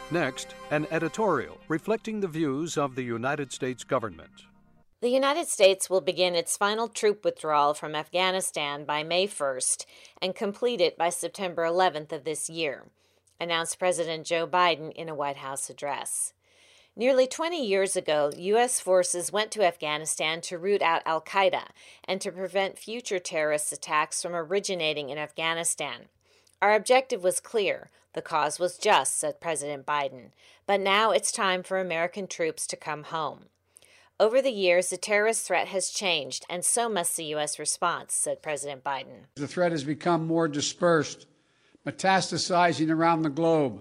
Next, an editorial reflecting the views of the United States government. The United States will begin its final troop withdrawal from Afghanistan by May 1st and complete it by September 11th of this year, announced President Joe Biden in a White House address. Nearly 20 years ago, U.S. forces went to Afghanistan to root out al-Qaeda and to prevent future terrorist attacks from originating in Afghanistan. Our objective was clear. The cause was just, said President Biden. But now it's time for American troops to come home. Over the years, the terrorist threat has changed, and so must the U.S. response, said President Biden. The threat has become more dispersed, metastasizing around the globe.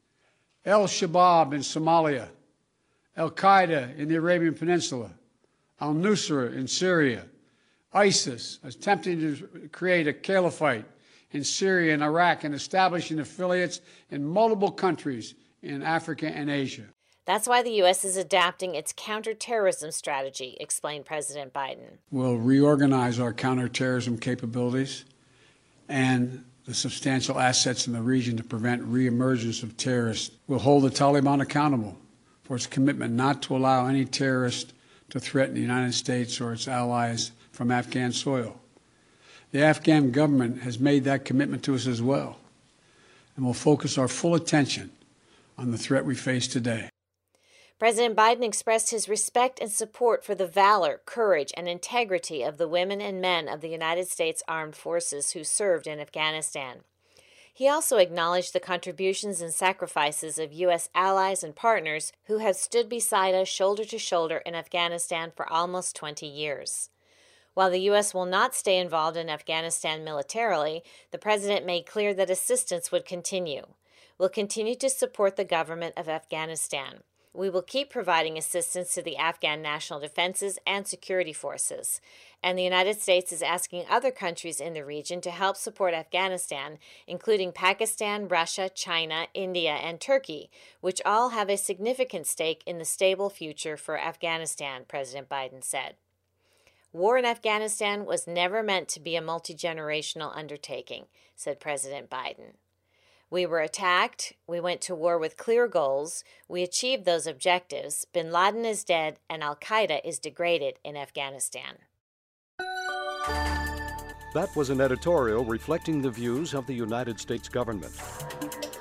Al-Shabaab in Somalia, Al-Qaeda in the Arabian Peninsula, al-Nusra in Syria, ISIS attempting to create a caliphate in Syria and Iraq and establishing affiliates in multiple countries in Africa and Asia. That's why the U.S. is adapting its counterterrorism strategy, explained President Biden. We'll reorganize our counterterrorism capabilities and the substantial assets in the region to prevent reemergence of terrorists. We'll hold the Taliban accountable for its commitment not to allow any terrorist to threaten the United States or its allies from Afghan soil. The Afghan government has made that commitment to us as well, and will focus our full attention on the threat we face today. President Biden expressed his respect and support for the valor, courage, and integrity of the women and men of the United States Armed Forces who served in Afghanistan. He also acknowledged the contributions and sacrifices of U.S. allies and partners who have stood beside us shoulder to shoulder in Afghanistan for almost 20 years. While the U.S. will not stay involved in Afghanistan militarily, the president made clear that assistance would continue. We'll continue to support the government of Afghanistan. We will keep providing assistance to the Afghan national defenses and security forces. And the United States is asking other countries in the region to help support Afghanistan, including Pakistan, Russia, China, India, and Turkey, which all have a significant stake in the stable future for Afghanistan, President Biden said. War in Afghanistan was never meant to be a multi-generational undertaking, said President Biden. We were attacked, we went to war with clear goals, we achieved those objectives, bin Laden is dead, and al-Qaeda is degraded in Afghanistan. That was an editorial reflecting the views of the United States government.